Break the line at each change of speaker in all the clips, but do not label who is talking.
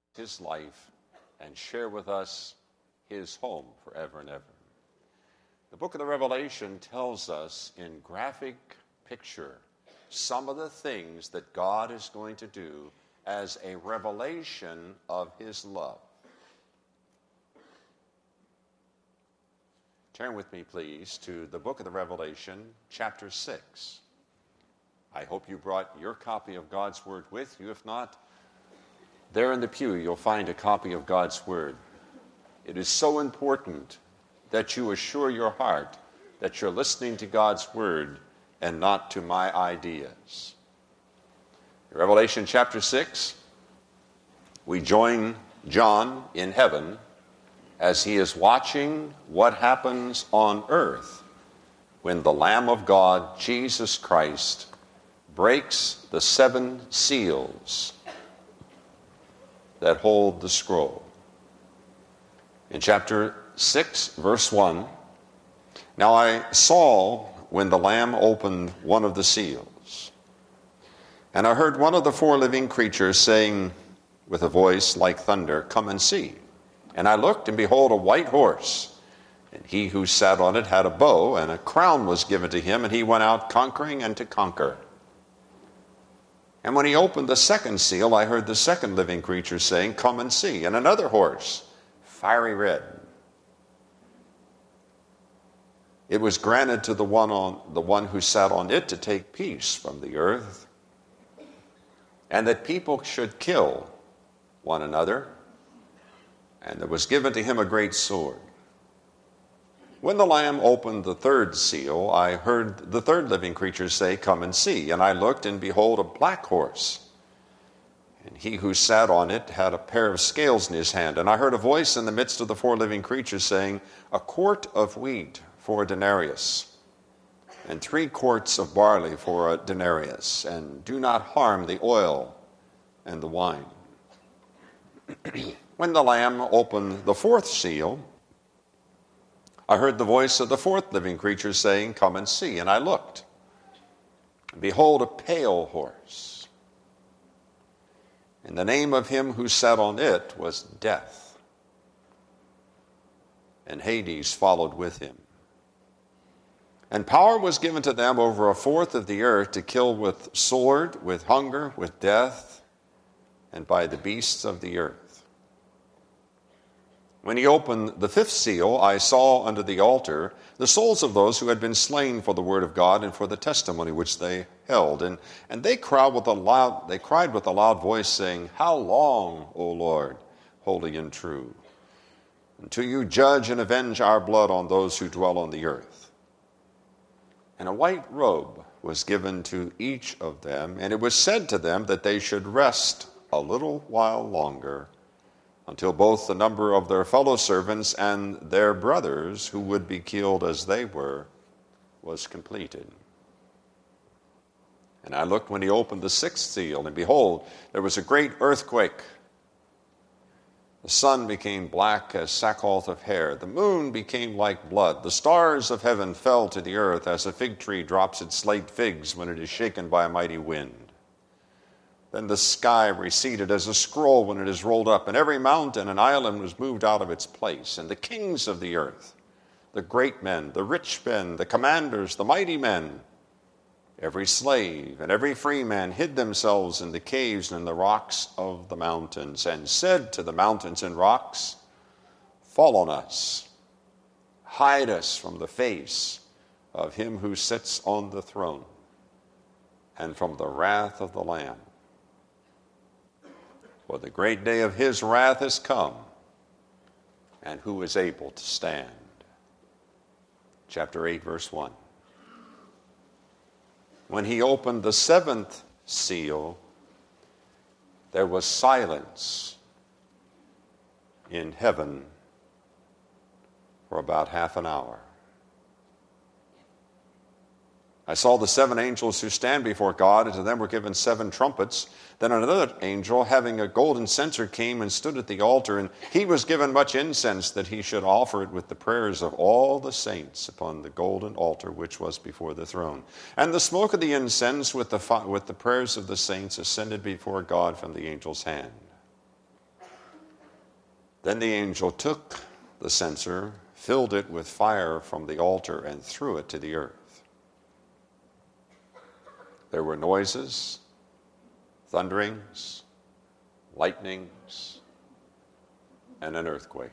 his life and share with us his home forever and ever. The book of the Revelation tells us in graphic picture some of the things that God is going to do as a revelation of his love. Turn with me, please, to the book of the Revelation, chapter 6. I hope you brought your copy of God's Word with you. If not, there in the pew you'll find a copy of God's Word. It is so important that you assure your heart that you're listening to God's Word and not to my ideas. In Revelation chapter 6, we join John in heaven as he is watching what happens on earth when the Lamb of God, Jesus Christ, breaks the 7 seals that hold the scroll. In chapter 6, verse 1, "Now I saw when the Lamb opened one of the seals, and I heard one of the 4 living creatures saying with a voice like thunder, 'Come and see.' And I looked, and behold, a white horse, and he who sat on it had a bow, and a crown was given to him, and he went out conquering and to conquer. And when he opened the 2nd seal, I heard the 2nd living creature saying, 'Come and see.' And another horse, fiery red. It was granted to the one who sat on it to take peace from the earth, and that people should kill one another. And there was given to him a great sword. When the Lamb opened the 3rd seal, I heard the 3rd living creature say, 'Come and see.' And I looked, and behold, a black horse. And he who sat on it had a pair of scales in his hand. And I heard a voice in the midst of the 4 living creatures saying, 'A quart of wheat for a denarius, and 3 quarts of barley for a denarius, and do not harm the oil and the wine.' When the Lamb opened the 4th seal, I heard the voice of the 4th living creature saying, 'Come and see.' And I looked, and behold, a pale horse. And the name of him who sat on it was Death. And Hades followed with him. And power was given to them over a 1/4 of the earth to kill with sword, with hunger, with death, and by the beasts of the earth. When he opened the 5th seal, I saw under the altar the souls of those who had been slain for the word of God and for the testimony which they held. And they cried with a loud voice, saying, 'How long, O Lord, holy and true, until you judge and avenge our blood on those who dwell on the earth?' And a white robe was given to each of them, and it was said to them that they should rest a little while longer, until both the number of their fellow servants and their brothers who would be killed as they were was completed. And I looked when he opened the 6th seal, and behold, there was a great earthquake. The sun became black as sackcloth of hair. The moon became like blood. The stars of heaven fell to the earth as a fig tree drops its late figs when it is shaken by a mighty wind. Then the sky receded as a scroll when it is rolled up, and every mountain and island was moved out of its place. And the kings of the earth, the great men, the rich men, the commanders, the mighty men, every slave and every free man hid themselves in the caves and in the rocks of the mountains, and said to the mountains and rocks, 'Fall on us, hide us from the face of him who sits on the throne, and from the wrath of the Lamb. For the great day of his wrath has come, and who is able to stand?'" Chapter 8, verse 1. When he opened the 7th seal, there was silence in heaven for about half an hour. I saw the 7 angels who stand before God, and to them were given 7 trumpets. Then another angel, having a golden censer, came and stood at the altar, and he was given much incense, that he should offer it with the prayers of all the saints upon the golden altar which was before the throne. And the smoke of the incense with the prayers of the saints ascended before God from the angel's hand. Then the angel took the censer, filled it with fire from the altar, and threw it to the earth. There were noises, thunderings, lightnings, and an earthquake.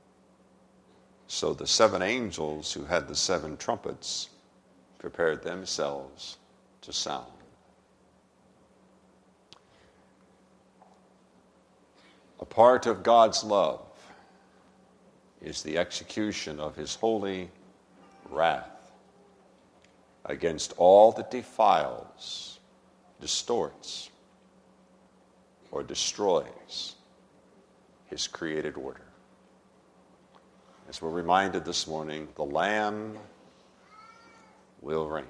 So the 7 angels who had the 7 trumpets prepared themselves to sound. A part of God's love is the execution of his holy wrath against all that defiles, distorts, or destroys his created order. As we're reminded this morning, the Lamb will reign.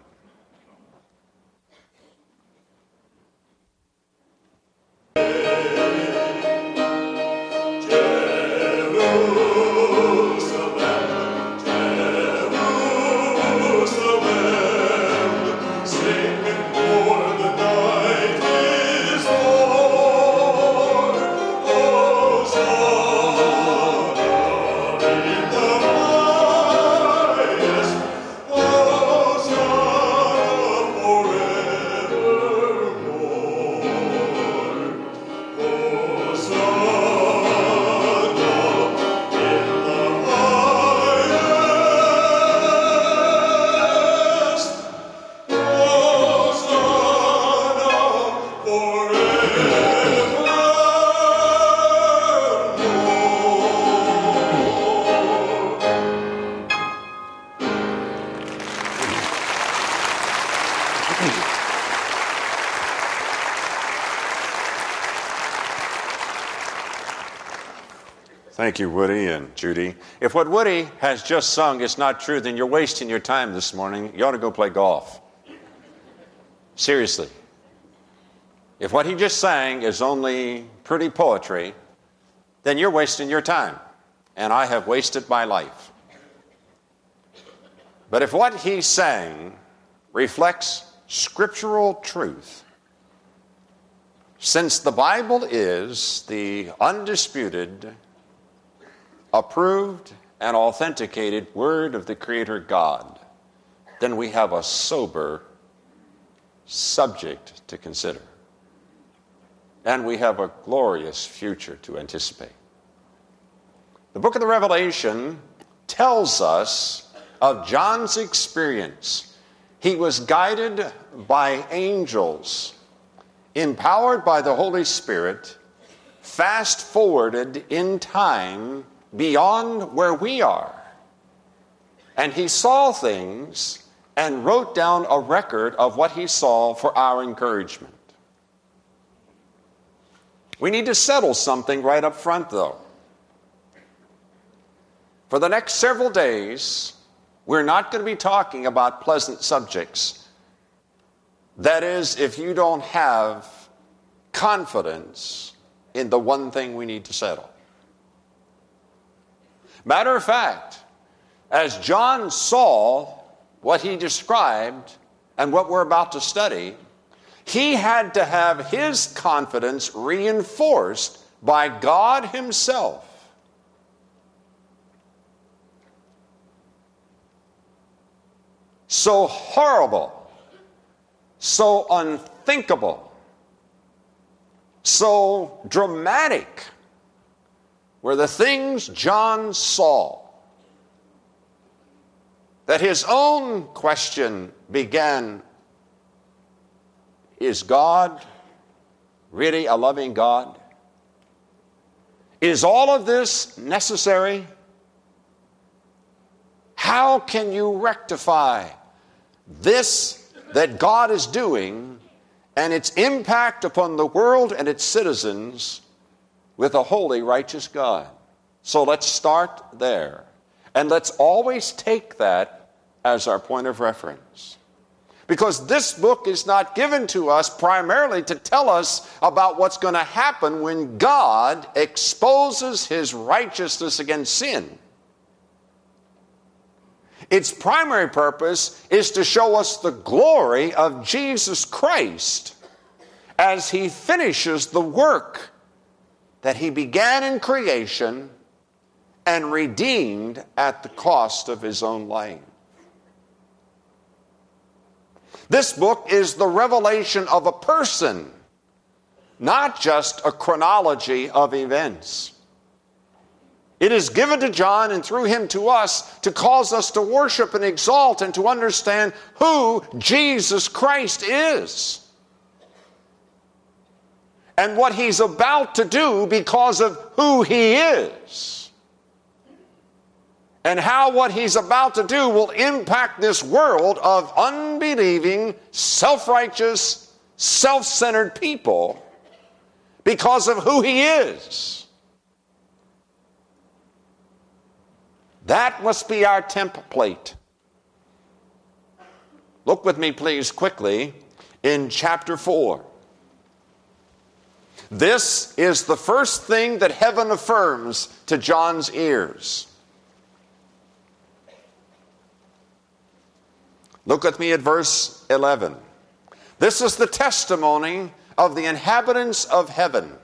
Thank you, Woody and Judy. If what Woody has just sung is not true, then you're wasting your time this morning. You ought to go play golf. Seriously. If what he just sang is only pretty poetry, then you're wasting your time, and I have wasted my life. But if what he sang reflects scriptural truth, since the Bible is the undisputed, approved, and authenticated Word of the Creator God, then we have a sober subject to consider. And we have a glorious future to anticipate. The book of the Revelation tells us of John's experience. He was guided by angels, empowered by the Holy Spirit, fast-forwarded in time beyond where we are. And he saw things and wrote down a record of what he saw for our encouragement. We need to settle something right up front, though. For the next several days, we're not going to be talking about pleasant subjects. That is, if you don't have confidence in the one thing we need to settle. Matter of fact, as John saw what he described and what we're about to study, he had to have his confidence reinforced by God himself. So horrible, so unthinkable, so dramatic were the things John saw that his own question began, is God really a loving God? Is all of this necessary? How can you rectify this that God is doing and its impact upon the world and its citizens with a holy, righteous God? So let's start there. And let's always take that as our point of reference. Because this book is not given to us primarily to tell us about what's going to happen when God exposes his righteousness against sin. Its primary purpose is to show us the glory of Jesus Christ as he finishes the work that he began in creation and redeemed at the cost of his own life. This book is the revelation of a person, not just a chronology of events. It is given to John and through him to us to cause us to worship and exalt and to understand who Jesus Christ is and what he's about to do because of who he is, and how what he's about to do will impact this world of unbelieving, self-righteous, self-centered people because of who he is. That must be our template. Look with me, please, quickly in chapter 4. This is the first thing that heaven affirms to John's ears. Look with me at verse 11. This is the testimony of the inhabitants of heaven.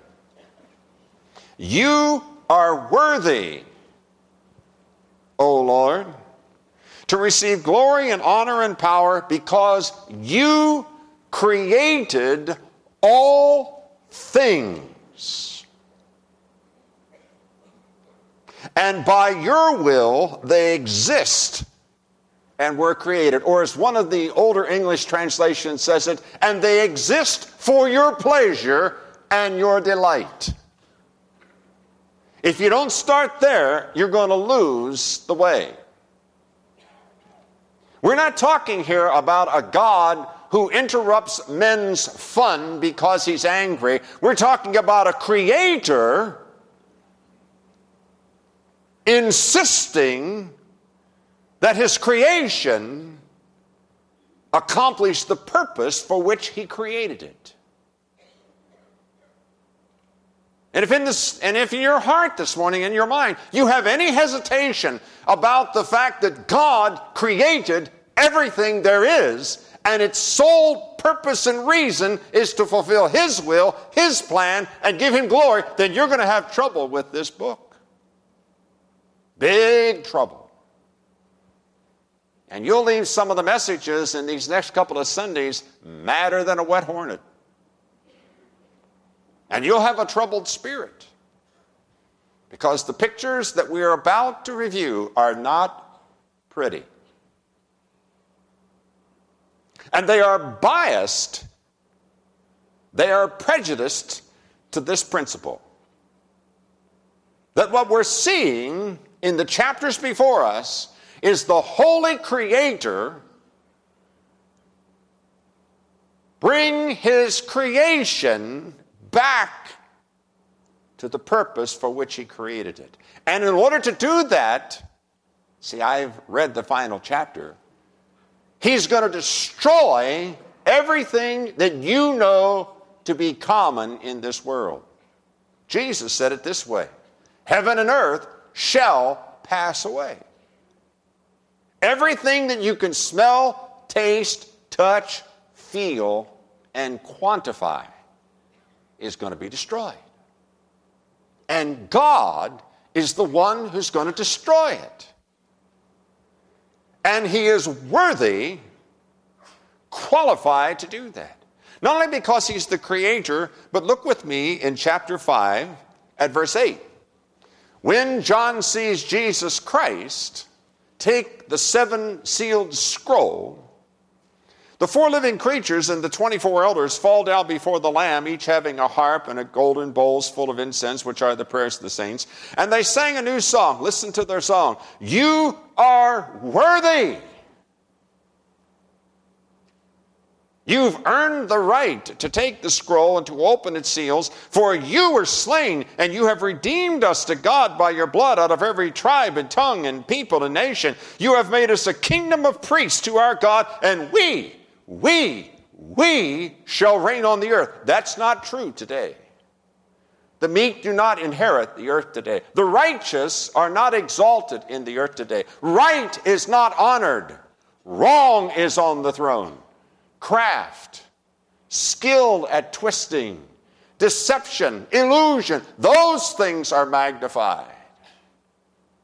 You are worthy, O Lord, to receive glory and honor and power because you created all things. And by your will they exist and were created. Or as one of the older English translations says it, and they exist for your pleasure and your delight. If you don't start there, you're going to lose the way. We're not talking here about a God who interrupts men's fun because he's angry. We're talking about a creator insisting that his creation accomplish the purpose for which he created it. And if in your heart this morning, in your mind, you have any hesitation about the fact that God created everything there is, and its sole purpose and reason is to fulfill his will, his plan, and give him glory, then you're going to have trouble with this book. Big trouble. And you'll leave some of the messages in these next couple of Sundays madder than a wet hornet. And you'll have a troubled spirit, because the pictures that we are about to review are not pretty. And they are biased, they are prejudiced to this principle. That what we're seeing in the chapters before us is the Holy Creator bring his creation back to the purpose for which he created it. And in order to do that, see, I've read the final chapter, he's going to destroy everything that you know to be common in this world. Jesus said it this way: heaven and earth shall pass away. Everything that you can smell, taste, touch, feel, and quantify is going to be destroyed. And God is the one who's going to destroy it. And he is worthy, qualified to do that. Not only because he's the creator, but look with me in chapter 5 at verse 8. When John sees Jesus Christ take the 7-sealed scroll, the 4 living creatures and the 24 elders fall down before the Lamb, each having a harp and a golden bowls full of incense, which are the prayers of the saints. And they sang a new song. Listen to their song. You are worthy. You've earned the right to take the scroll and to open its seals, for you were slain, and you have redeemed us to God by your blood out of every tribe and tongue and people and nation. You have made us a kingdom of priests to our God, and we shall reign on the earth. That's not true today. The meek do not inherit the earth today. The righteous are not exalted in the earth today. Right is not honored. Wrong is on the throne. Craft, skilled at twisting, deception, illusion, those things are magnified.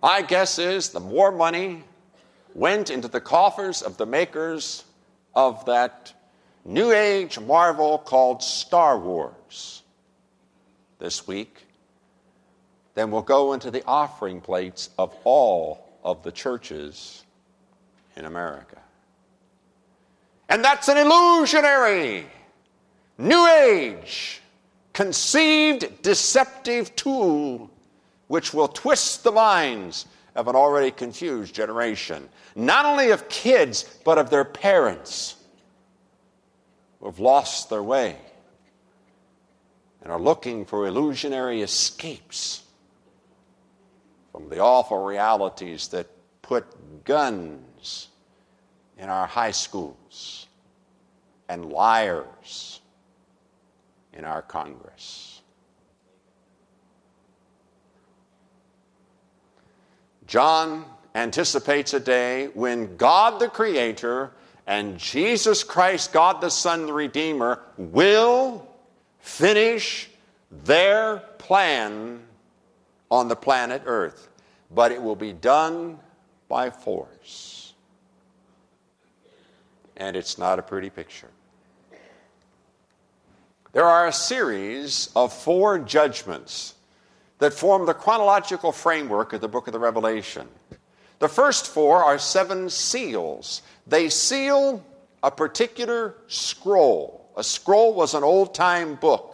My guess is the more money went into the coffers of the makers of that New Age marvel called Star Wars this week than will go into the offering plates of all of the churches in America. And that's an illusionary, New Age, conceived deceptive tool which will twist the minds of an already confused generation, not only of kids, but of their parents who have lost their way and are looking for illusionary escapes from the awful realities that put guns in our high schools and liars in our Congress. John anticipates a day when God the Creator and Jesus Christ, God the Son, the Redeemer, will finish their plan on the planet Earth, but it will be done by force. And it's not a pretty picture. There are a series of 4 judgments that form the chronological framework of the book of the Revelation. The first 4 are 7 seals. They seal a particular scroll. A scroll was an old-time book.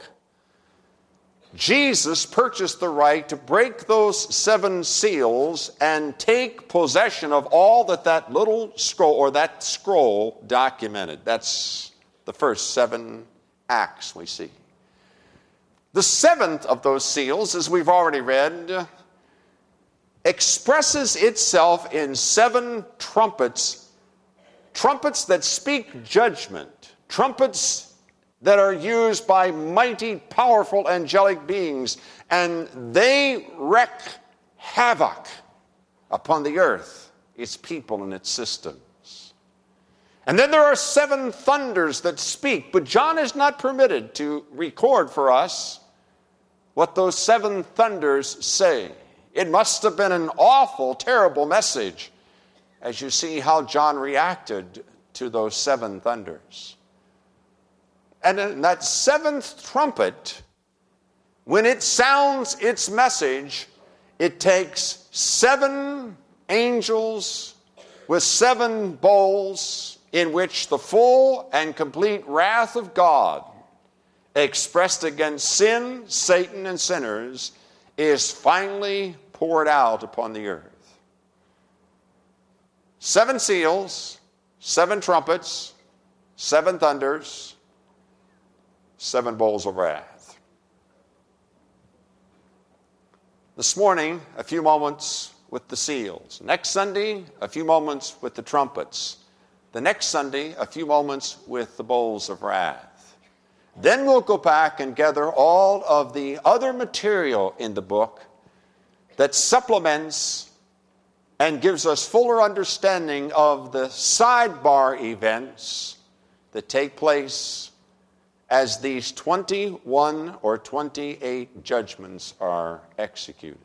Jesus purchased the right to break those 7 seals and take possession of all that little scroll or that scroll documented. That's the first 7 acts we see. The 7th of those seals, as we've already read, expresses itself in 7 trumpets, trumpets that speak judgment, trumpets that are used by mighty, powerful angelic beings, and they wreak havoc upon the earth, its people, and its systems. And then there are 7 thunders that speak, but John is not permitted to record for us what those 7 thunders say. It must have been an awful, terrible message as you see how John reacted to those 7 thunders. And in that 7th trumpet, when it sounds its message, it takes 7 angels with 7 bowls in which the full and complete wrath of God expressed against sin, Satan, and sinners is finally poured out upon the earth. 7 seals, 7 trumpets, 7 thunders, 7 bowls of wrath. This morning, a few moments with the seals. Next Sunday, a few moments with the trumpets. The next Sunday, a few moments with the bowls of wrath. Then we'll go back and gather all of the other material in the book that supplements and gives us fuller understanding of the sidebar events that take place as these 21 or 28 judgments are executed.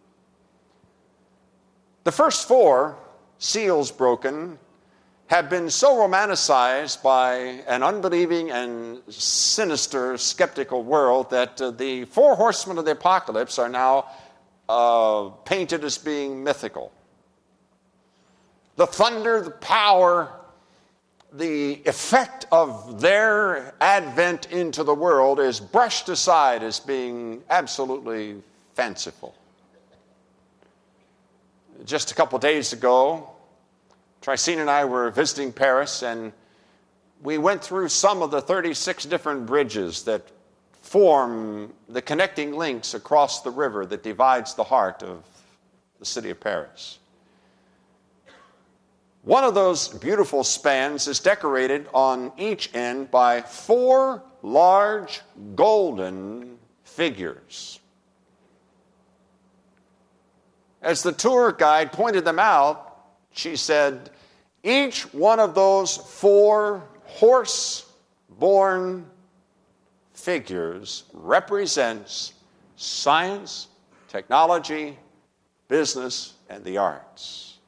The first 4 seals broken have been so romanticized by an unbelieving and sinister, skeptical world that the 4 horsemen of the apocalypse are now painted as being mythical. The thunder, the power, the effect of their advent into the world is brushed aside as being absolutely fanciful. Just a couple days ago, Tricine and I were visiting Paris, and we went through some of the 36 different bridges that form the connecting links across the river that divides the heart of the city of Paris. One of those beautiful spans is decorated on each end by 4 large golden figures. As the tour guide pointed them out, she said, each one of those 4 horse-born figures represents science, technology, business, and the arts.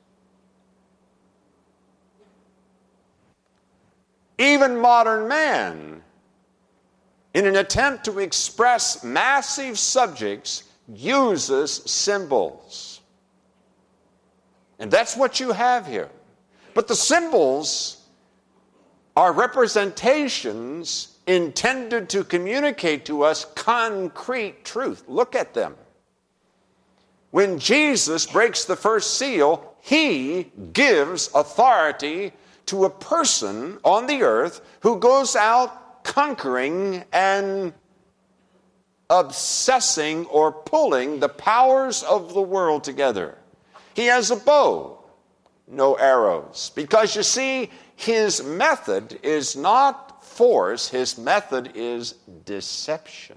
Even modern man, in an attempt to express massive subjects, uses symbols. And that's what you have here. But the symbols are representations intended to communicate to us concrete truth. Look at them. When Jesus breaks the first seal, he gives authority to a person on the earth who goes out conquering and obsessing or pulling the powers of the world together. He has a bow, no arrows. Because you see, his method is not force, his method is deception.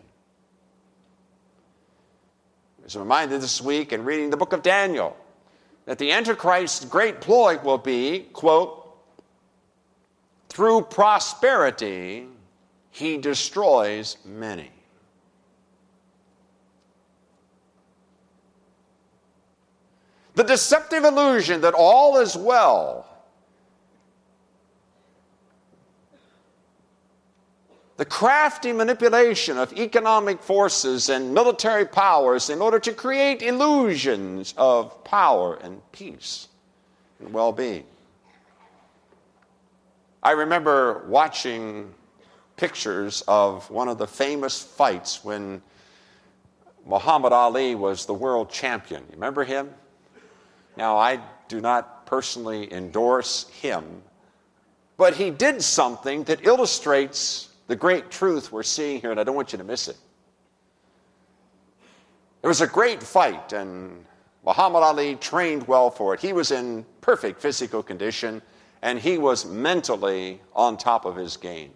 I was reminded this week in reading the book of Daniel that the Antichrist's great ploy will be, quote, through prosperity he destroys many. The deceptive illusion that all is well, the crafty manipulation of economic forces and military powers in order to create illusions of power and peace and well-being. I remember watching pictures of one of the famous fights when Muhammad Ali was the world champion. You remember him? Now, I do not personally endorse him, but he did something that illustrates the great truth we're seeing here, and I don't want you to miss it. It was a great fight, and Muhammad Ali trained well for it. He was in perfect physical condition, and he was mentally on top of his game.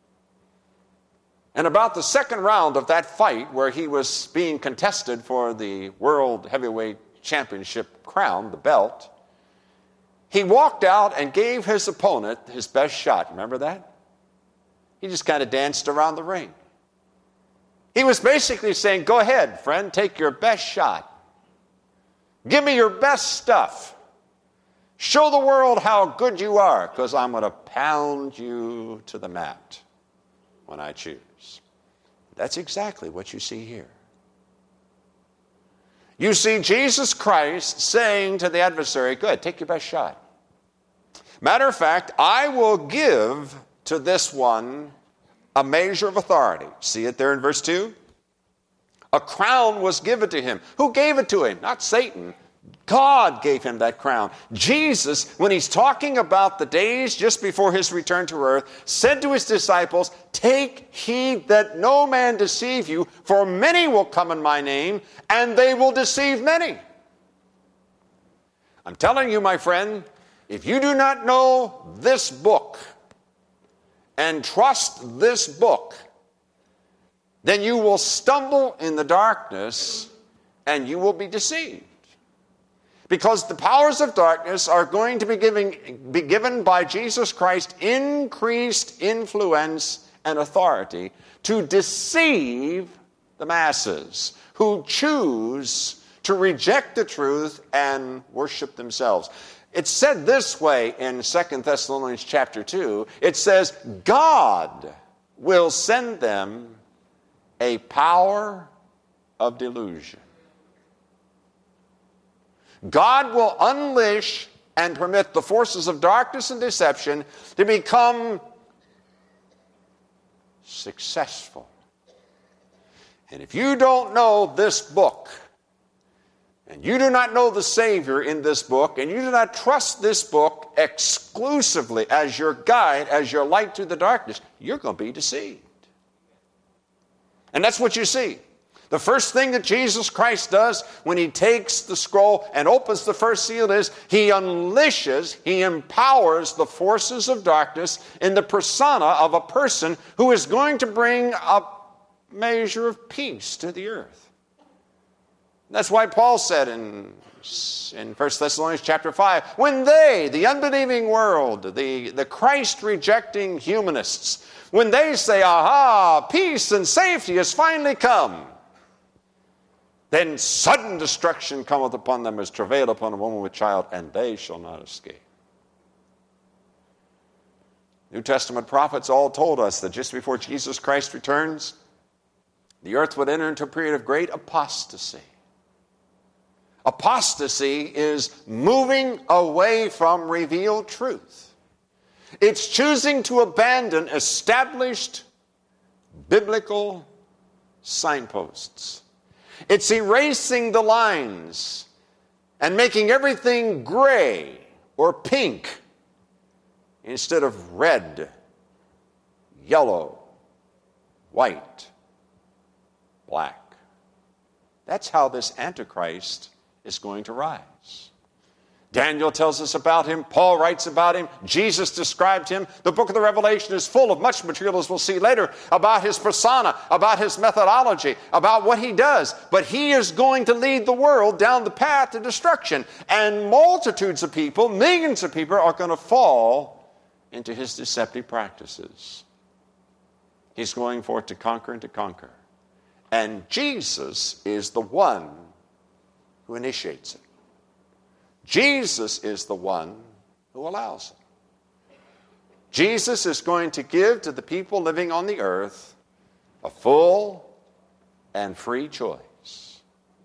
And about the second round of that fight, where he was being contested for the World Heavyweight Championship crown, the belt, he walked out and gave his opponent his best shot. Remember that? He just kind of danced around the ring. He was basically saying, go ahead, friend, take your best shot. Give me your best stuff. Show the world how good you are, because I'm going to pound you to the mat when I choose. That's exactly what you see here. You see Jesus Christ saying to the adversary, good, take your best shot. Matter of fact, I will give to this one a measure of authority. See it there in verse 2? A crown was given to him. Who gave it to him? Not Satan. God gave him that crown. Jesus, when he's talking about the days just before his return to earth, said to his disciples, take heed that no man deceive you, for many will come in my name, and they will deceive many. I'm telling you, my friend, if you do not know this book and trust this book, then you will stumble in the darkness and you will be deceived. Because the powers of darkness are going to be given by Jesus Christ increased influence and authority to deceive the masses who choose to reject the truth and worship themselves. It's said this way in 2 Thessalonians chapter 2. It says, God will send them a power of delusion. God will unleash and permit the forces of darkness and deception to become successful. And if you don't know this book, and you do not know the Savior in this book, and you do not trust this book exclusively as your guide, as your light through the darkness, you're going to be deceived. And that's what you see. The first thing that Jesus Christ does when he takes the scroll and opens the first seal is he unleashes, he empowers the forces of darkness in the persona of a person who is going to bring a measure of peace to the earth. That's why Paul said in 1 Thessalonians chapter 5, when they, the unbelieving world, the Christ-rejecting humanists, when they say, aha, peace and safety has finally come, Then sudden destruction cometh upon them as travail upon a woman with child, and they shall not escape. New Testament prophets all told us that just before Jesus Christ returns, the earth would enter into a period of great apostasy. Apostasy is moving away from revealed truth. It's choosing to abandon established biblical signposts. It's erasing the lines and making everything gray or pink instead of red, yellow, white, black. That's how this Antichrist is going to rise. Daniel tells us about him. Paul writes about him. Jesus described him. The book of the Revelation is full of much material, as we'll see later, about his persona, about his methodology, about what he does. But he is going to lead the world down the path to destruction. And multitudes of people, millions of people, are going to fall into his deceptive practices. He's going forth to conquer and to conquer. And Jesus is the one who initiates it. Jesus is the one who allows it. Jesus is going to give to the people living on the earth a full and free choice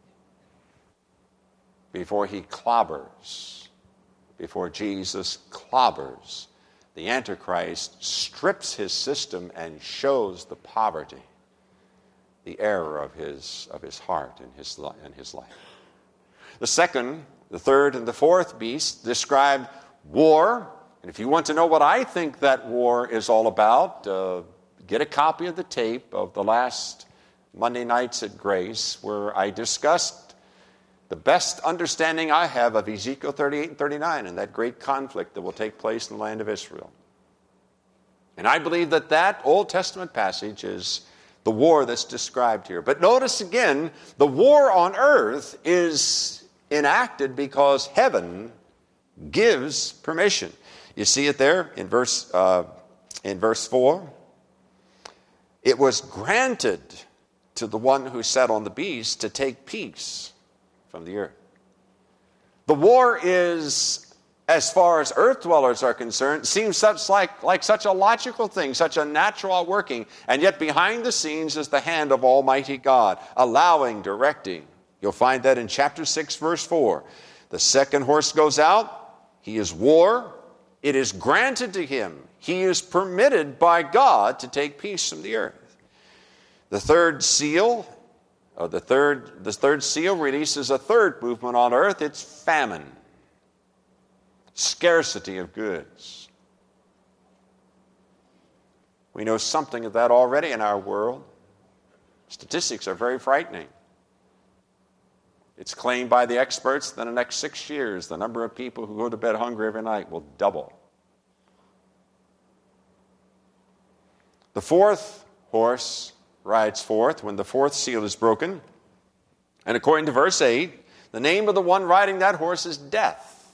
before he clobbers, before Jesus clobbers the Antichrist, strips his system and shows the poverty, the error of his heart and his life. The second, the third, and the fourth beast describe war. And if you want to know what I think that war is all about, get a copy of the tape of the last Monday nights at Grace, where I discussed the best understanding I have of Ezekiel 38 and 39 and that great conflict that will take place in the land of Israel. And I believe that that Old Testament passage is the war that's described here. But notice again, the war on earth is enacted because heaven gives permission. You see it there in verse 4. It was granted to the one who sat on the beast to take peace from the earth. The war is, as far as earth dwellers are concerned, seems like such a logical thing, such a natural working, and yet behind the scenes is the hand of Almighty God, allowing, directing. You'll find that in chapter 6, verse 4. The second horse goes out. He is war. It is granted to him. He is permitted by God to take peace from the earth. The third seal releases a third movement on earth. It's famine, scarcity of goods. We know something of that already in our world. Statistics are very frightening. It's claimed by the experts that in the next 6 years, the number of people who go to bed hungry every night will double. The fourth horse rides forth when the fourth seal is broken. And according to verse 8, the name of the one riding that horse is Death.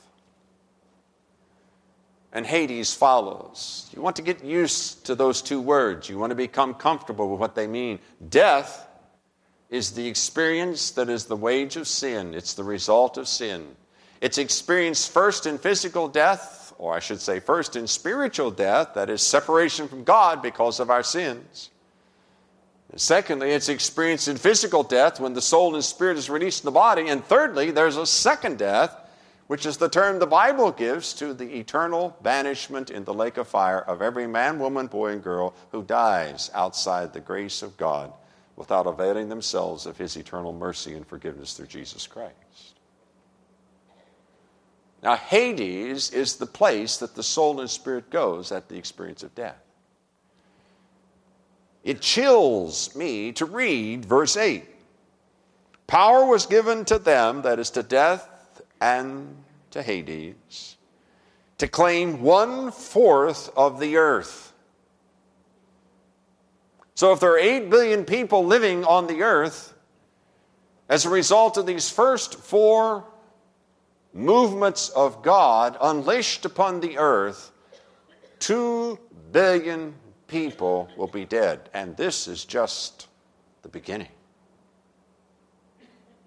And Hades follows. You want to get used to those two words. You want to become comfortable with what they mean. Death is the experience that is the wage of sin. It's the result of sin. It's experienced first in physical death, or I should say first in spiritual death, that is separation from God because of our sins. And secondly, it's experienced in physical death when the soul and spirit is released in the body. And thirdly, there's a second death, which is the term the Bible gives to the eternal banishment in the lake of fire of every man, woman, boy, and girl who dies outside the grace of God, without availing themselves of his eternal mercy and forgiveness through Jesus Christ. Now, Hades is the place that the soul and spirit goes at the experience of death. It chills me to read verse 8. Power was given to them, that is to death and to Hades, to claim 1/4 of the earth. So if there are 8 billion people living on the earth, as a result of these first 4 movements of God unleashed upon the earth, 2 billion people will be dead. And this is just the beginning.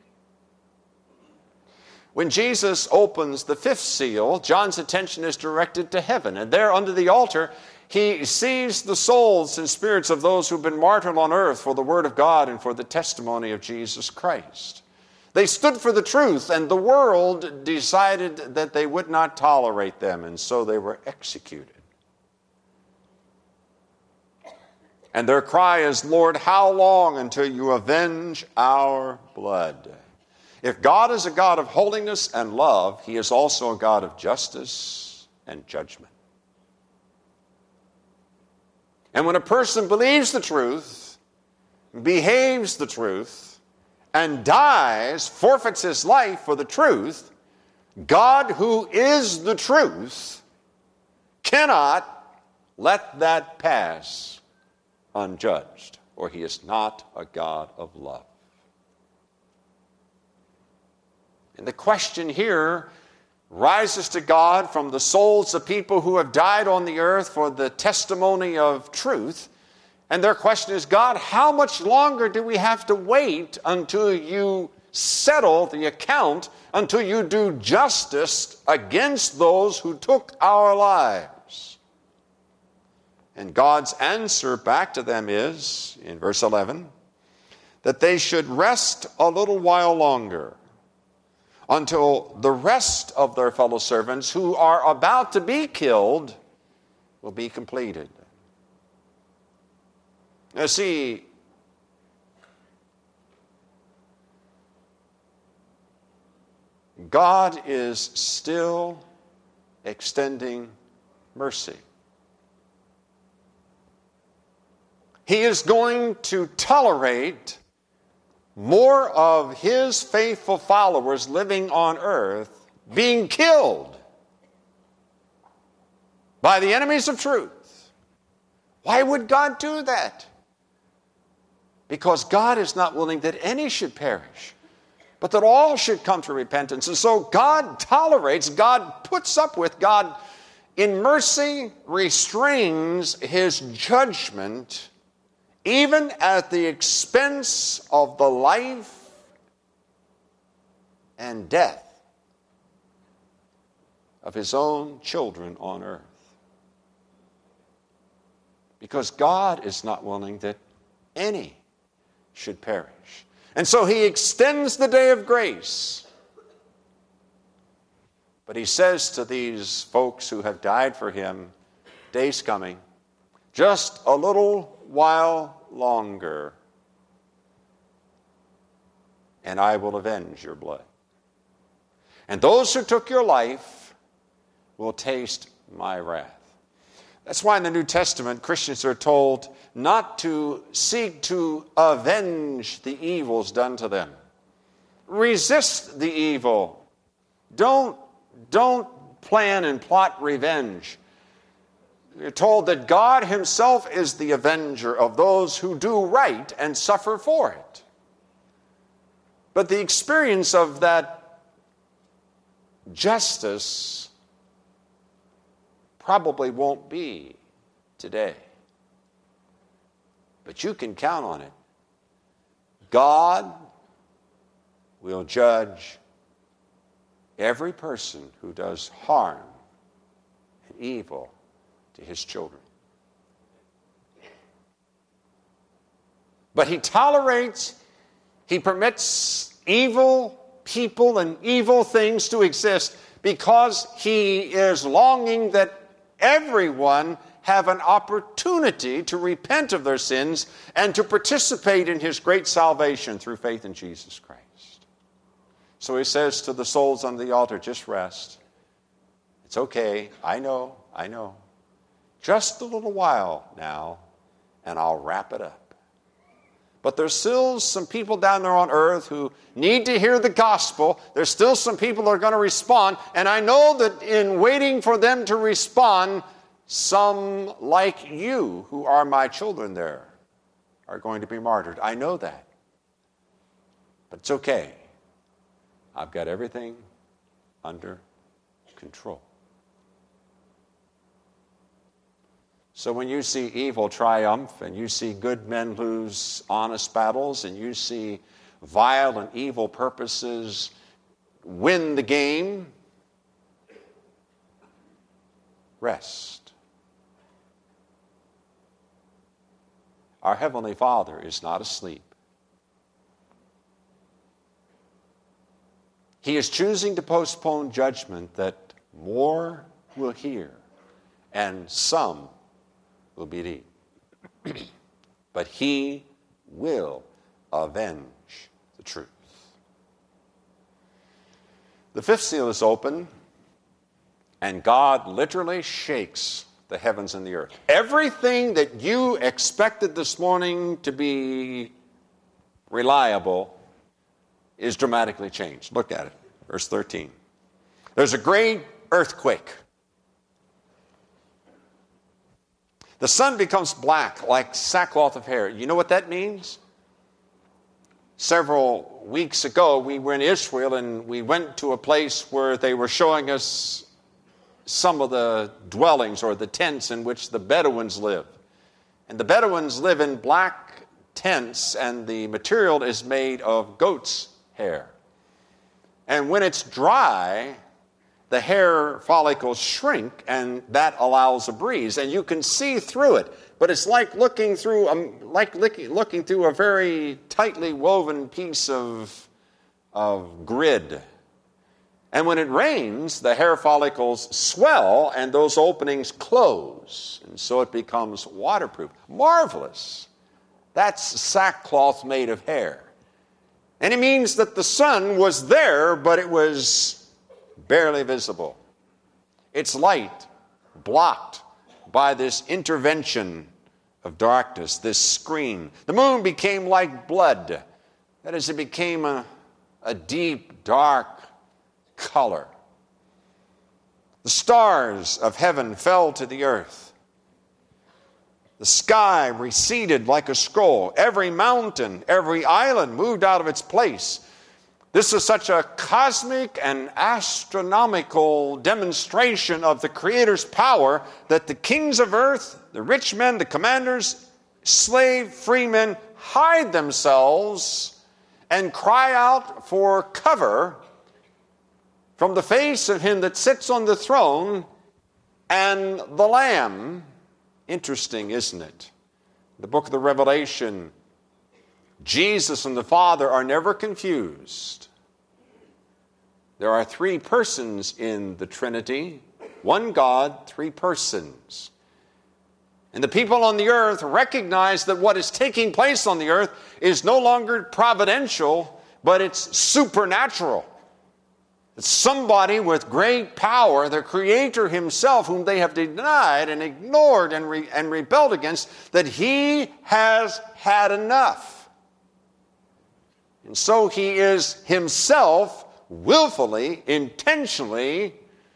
When Jesus opens the fifth seal, John's attention is directed to heaven. And there under the altar, he sees the souls and spirits of those who've been martyred on earth for the word of God and for the testimony of Jesus Christ. They stood for the truth, and the world decided that they would not tolerate them, and so they were executed. And their cry is, Lord, how long until you avenge our blood? If God is a God of holiness and love, he is also a God of justice and judgment. And when a person believes the truth, behaves the truth, and dies, forfeits his life for the truth, God, who is the truth, cannot let that pass unjudged, or he is not a God of love. And the question here rises to God from the souls of people who have died on the earth for the testimony of truth. And their question is, God, how much longer do we have to wait until you settle the account, until you do justice against those who took our lives? And God's answer back to them is, in verse 11, that they should rest a little while longer, until the rest of their fellow servants who are about to be killed will be completed. Now see, God is still extending mercy. He is going to tolerate more of his faithful followers living on earth being killed by the enemies of truth. Why would God do that? Because God is not willing that any should perish, but that all should come to repentance. And so God tolerates, God puts up with, God in mercy restrains his judgment even at the expense of the life and death of his own children on earth. Because God is not willing that any should perish. And so he extends the day of grace. But he says to these folks who have died for him, day's coming, just a little while longer, and I will avenge your blood. And those who took your life will taste my wrath. That's why in the New Testament, Christians are told not to seek to avenge the evils done to them. Resist the evil. Don't plan and plot revenge. We're told that God himself is the avenger of those who do right and suffer for it. But the experience of that justice probably won't be today. But you can count on it. God will judge every person who does harm and evil to his children. But he tolerates, he permits evil people and evil things to exist because he is longing that everyone have an opportunity to repent of their sins and to participate in his great salvation through faith in Jesus Christ. So he says to the souls on the altar, just rest. It's okay. I know. Just a little while now, and I'll wrap it up. But there's still some people down there on earth who need to hear the gospel. There's still some people who are going to respond. And I know that in waiting for them to respond, some like you who are my children there are going to be martyred. I know that. But it's okay. I've got everything under control. So when you see evil triumph, and you see good men lose honest battles, and you see vile and evil purposes win the game? Rest. Our Heavenly Father is not asleep. He is choosing to postpone judgment that more will hear and some will believe. But He will avenge the truth. The fifth seal is open, and God literally shakes the heavens and the earth. Everything that you expected this morning to be reliable is dramatically changed. Look at it, verse 13. There's a great earthquake. The sun becomes black like sackcloth of hair. You know what that means? Several weeks ago, we were in Israel and we went to a place where they were showing us some of the dwellings or the tents in which the Bedouins live. And the Bedouins live in black tents, and the material is made of goat's hair. And when it's dry, the hair follicles shrink, and that allows a breeze, and you can see through it. But it's like looking through a very tightly woven piece of grid. And when it rains, the hair follicles swell, and those openings close, and so it becomes waterproof. Marvelous! That's sackcloth made of hair. And it means that the sun was there, but it was barely visible. Its light blocked by this intervention of darkness, this screen. The moon became like blood. That is, it became a deep, dark color. The stars of heaven fell to the earth. The sky receded like a scroll. Every mountain, every island moved out of its place. This is such a cosmic and astronomical demonstration of the Creator's power that the kings of earth, the rich men, the commanders, slave, free men, hide themselves and cry out for cover from the face of Him that sits on the throne and the Lamb. Interesting, isn't it? The book of the Revelation, Jesus and the Father are never confused. There are three persons in the Trinity, one God, three persons. And the people on the earth recognize that what is taking place on the earth is no longer providential, but it's supernatural. It's somebody with great power, the Creator Himself, whom they have denied and ignored and rebelled against, that He has had enough. And so He is Himself willfully, intentionally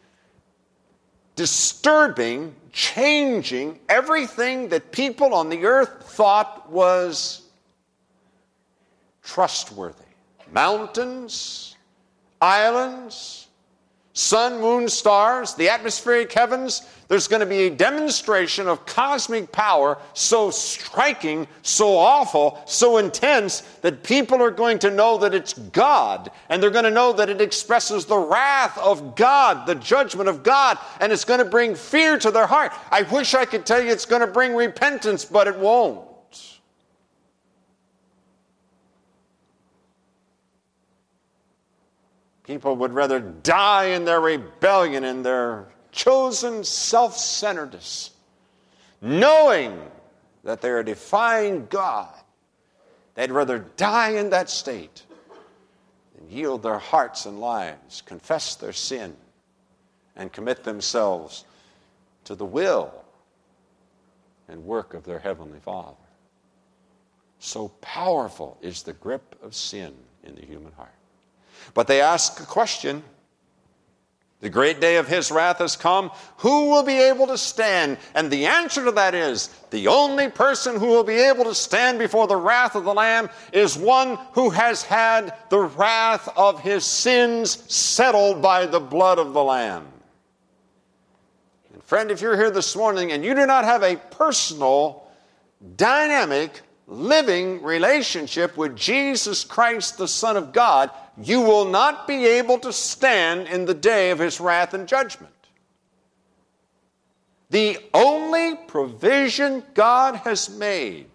disturbing, changing everything that people on the earth thought was trustworthy. Mountains, islands, sun, moon, stars, the atmospheric heavens. There's going to be a demonstration of cosmic power so striking, so awful, so intense that people are going to know that it's God, and they're going to know that it expresses the wrath of God, the judgment of God, and it's going to bring fear to their heart. I wish I could tell you it's going to bring repentance, but it won't. People would rather die in their rebellion and their chosen self-centeredness, knowing that they are defying God. They'd rather die in that state than yield their hearts and lives, confess their sin, and commit themselves to the will and work of their Heavenly Father. So powerful is the grip of sin in the human heart. But they ask a question. The great day of His wrath has come. Who will be able to stand? And the answer to that is, the only person who will be able to stand before the wrath of the Lamb is one who has had the wrath of his sins settled by the blood of the Lamb. And friend, if you're here this morning and you do not have a personal, dynamic, living relationship with Jesus Christ, the Son of God, you will not be able to stand in the day of his wrath and judgment. The only provision God has made,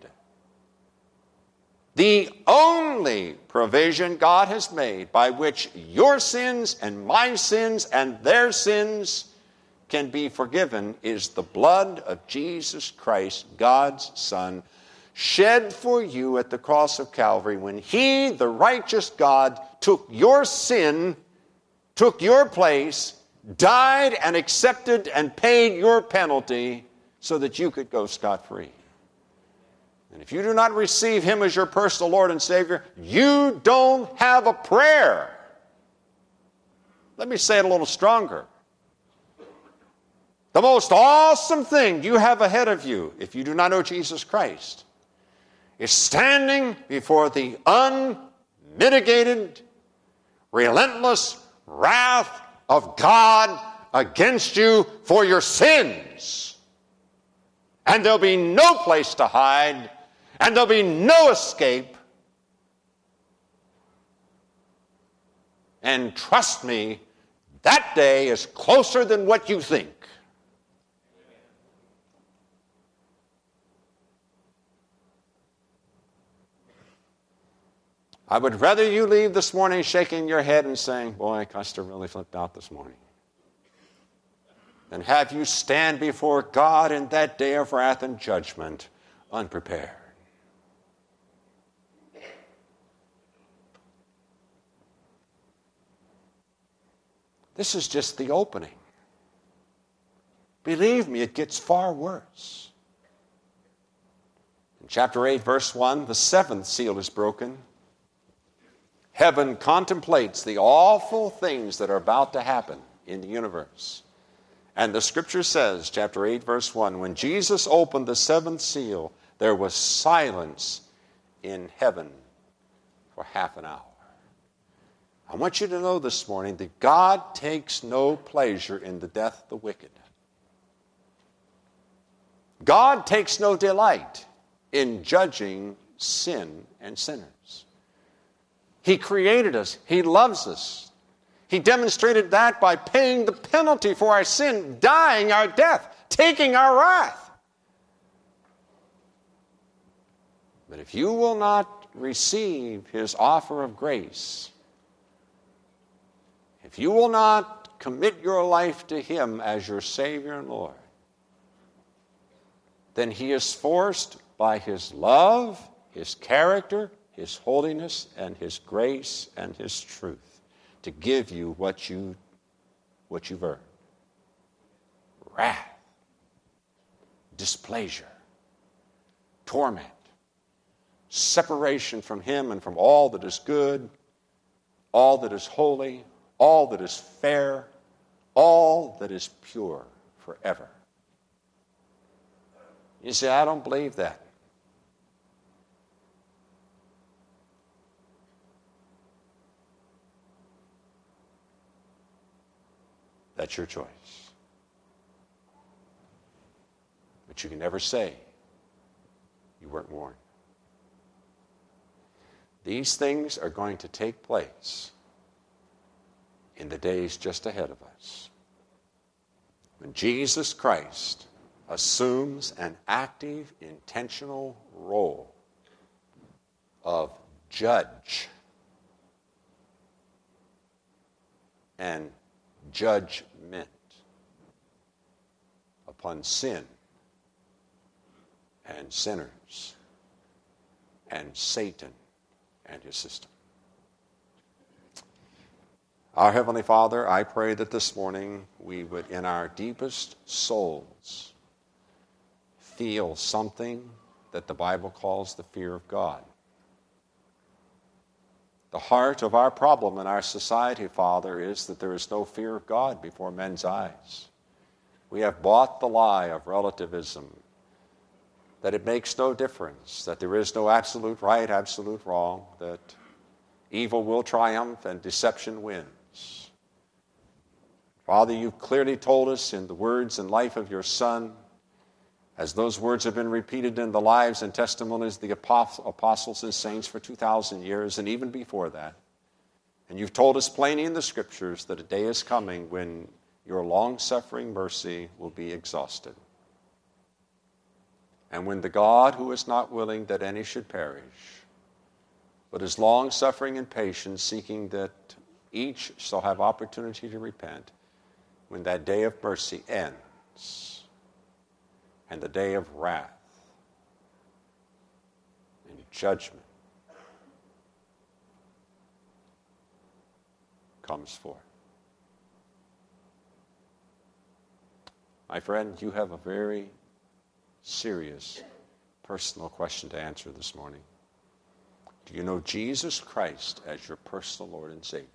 the only provision God has made by which your sins and my sins and their sins can be forgiven is the blood of Jesus Christ, God's Son, shed for you at the cross of Calvary when he, the righteous God, took your sin, took your place, died and accepted and paid your penalty so that you could go scot-free. And if you do not receive him as your personal Lord and Savior, you don't have a prayer. Let me say it a little stronger. The most awesome thing you have ahead of you, if you do not know Jesus Christ, is standing before the unmitigated, relentless wrath of God against you for your sins. And there'll be no place to hide, and there'll be no escape. And trust me, that day is closer than what you think. I would rather you leave this morning shaking your head and saying, boy, Custer really flipped out this morning, than have you stand before God in that day of wrath and judgment unprepared. This is just the opening. Believe me, it gets far worse. In chapter 8, verse 1, the seventh seal is broken. Heaven contemplates the awful things that are about to happen in the universe. And the scripture says, chapter 8, verse 1, when Jesus opened the seventh seal, there was silence in heaven for half an hour. I want you to know this morning that God takes no pleasure in the death of the wicked. God takes no delight in judging sin and sinners. He created us. He loves us. He demonstrated that by paying the penalty for our sin, dying our death, taking our wrath. But if you will not receive his offer of grace, if you will not commit your life to him as your Savior and Lord, then he is forced by his love, his character, his holiness, and his grace, and his truth to give you what you've earned. Wrath, displeasure, torment, separation from him and from all that is good, all that is holy, all that is fair, all that is pure forever. You say, I don't believe that. That's your choice. But you can never say you weren't warned. These things are going to take place in the days just ahead of us, when Jesus Christ assumes an active, intentional role of judge and judgment upon sin and sinners and Satan and his system. Our Heavenly Father, I pray that this morning we would, in our deepest souls, feel something that the Bible calls the fear of God. The heart of our problem in our society, Father, is that there is no fear of God before men's eyes. We have bought the lie of relativism, that it makes no difference, that there is no absolute right, absolute wrong, that evil will triumph and deception wins. Father, you've clearly told us in the words and life of your Son, as those words have been repeated in the lives and testimonies of the apostles and saints for 2,000 years, and even before that, And you've told us plainly in the Scriptures that a day is coming when your long-suffering mercy will be exhausted. And when the God who is not willing that any should perish, but is long-suffering and patient, seeking that each shall have opportunity to repent, when that day of mercy ends, and the day of wrath and judgment comes forth. My friend, you have a very serious personal question to answer this morning. Do you know Jesus Christ as your personal Lord and Savior?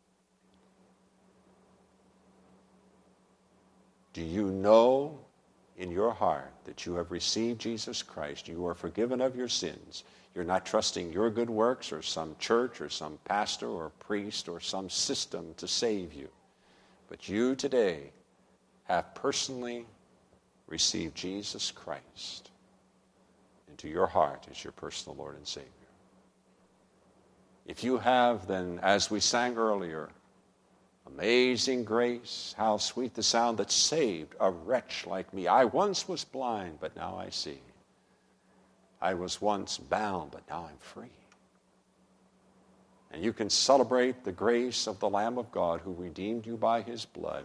Do you know in your heart that you have received Jesus Christ? You are forgiven of your sins. You're not trusting your good works or some church or some pastor or priest or some system to save you. But you today have personally received Jesus Christ into your heart as your personal Lord and Savior. If you have, then, as we sang earlier, amazing grace, how sweet the sound that saved a wretch like me. I once was blind, but now I see. I was once bound, but now I'm free. And you can celebrate the grace of the Lamb of God who redeemed you by his blood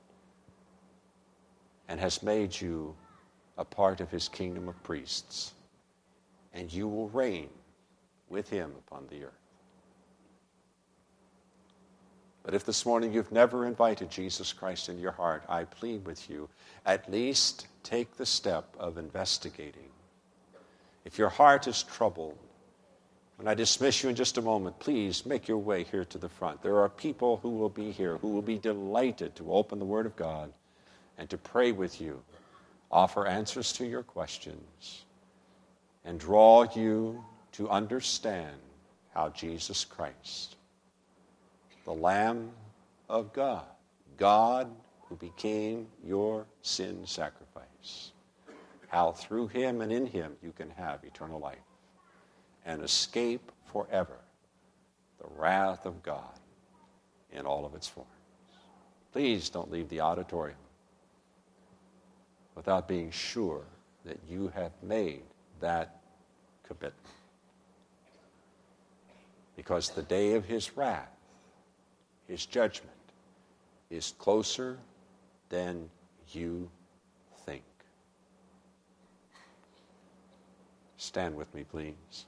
and has made you a part of his kingdom of priests. And you will reign with him upon the earth. But if this morning you've never invited Jesus Christ into your heart, I plead with you, at least take the step of investigating. If your heart is troubled, when I dismiss you in just a moment, please make your way here to the front. There are people who will be here who will be delighted to open the Word of God and to pray with you, offer answers to your questions, and draw you to understand how Jesus Christ, the Lamb of God, God who became your sin sacrifice, how through him and in him you can have eternal life and escape forever the wrath of God in all of its forms. Please don't leave the auditorium without being sure that you have made that commitment. Because the day of his wrath, his judgment, is closer than you think. Stand with me, please.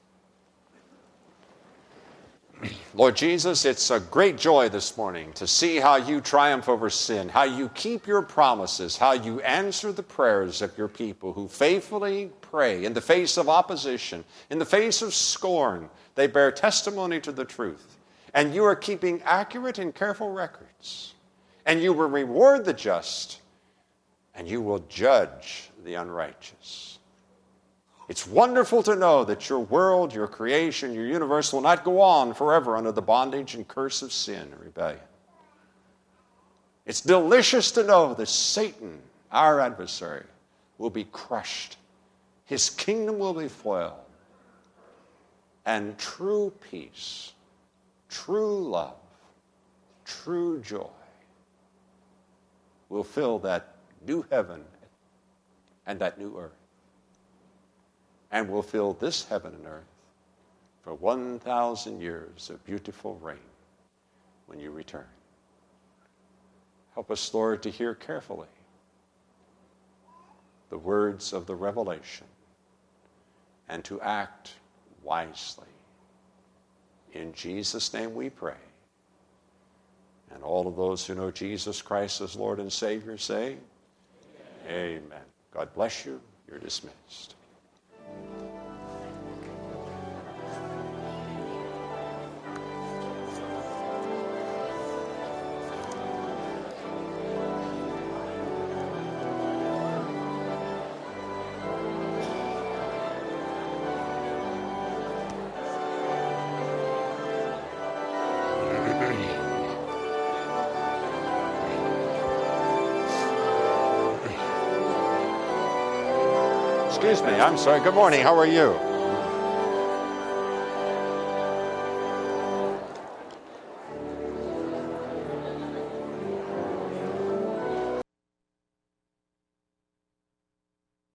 Lord Jesus, it's a great joy this morning to see how you triumph over sin, how you keep your promises, how you answer the prayers of your people who faithfully pray in the face of opposition, in the face of scorn. They bear testimony to the truth. And you are keeping accurate and careful records. And you will reward the just, and you will judge the unrighteous. It's wonderful to know that your world, your creation, your universe will not go on forever under the bondage and curse of sin and rebellion. It's delicious to know that Satan, our adversary, will be crushed. His kingdom will be foiled. And true peace, true love, true joy will fill that new heaven and that new earth. And will fill this heaven and earth for 1,000 years of beautiful reign when you return. Help us, Lord, to hear carefully the words of the revelation and to act wisely. In Jesus' name we pray. And all of those who know Jesus Christ as Lord and Savior say, Amen. Amen. God bless you. You're dismissed. Excuse me, I'm sorry. Good morning. How are you?